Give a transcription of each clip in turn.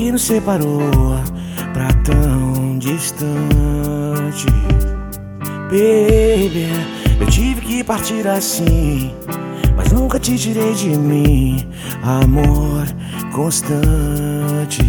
que nos separou pra tão distante. Baby, eu tive que partir assim, mas nunca te tirei de mim, amor constante.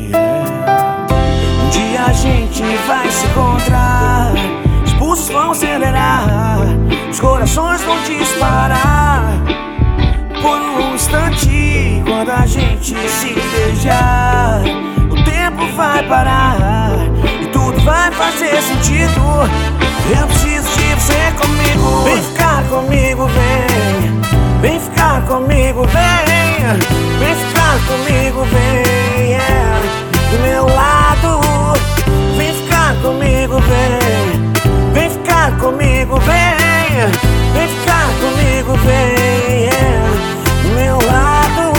Um dia a gente vai se encontrar, os pulsos vão acelerar, os corações vão disparar. Por um instante, quando a gente se beijar, o tempo vai parar e tudo vai fazer sentido. Eu preciso de você comigo. Vem ficar comigo, vem. Vem ficar comigo, vem. Vem ficar comigo, vem, yeah. Do meu lado. Vem ficar comigo, vem. Vem ficar comigo, vem. Vem ficar comigo, vem, yeah. Do meu lado.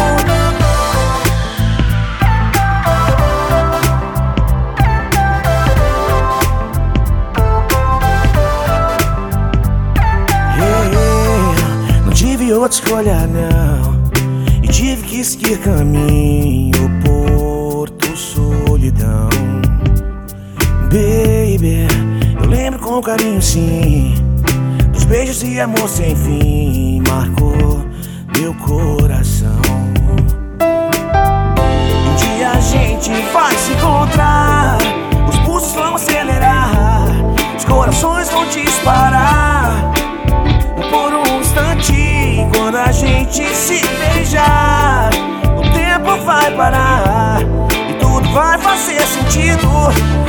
Não tive outra escolha não, e tive que seguir caminho, Porto Solidão. Baby, eu lembro com carinho sim, dos beijos e amor sem fim, marcou meu coração. Um dia a gente vai se encontrar, os pulsos vão acelerar, os corações vão disparar. Por um instante, quando a gente se beijar, o tempo vai parar e tudo vai fazer sentido.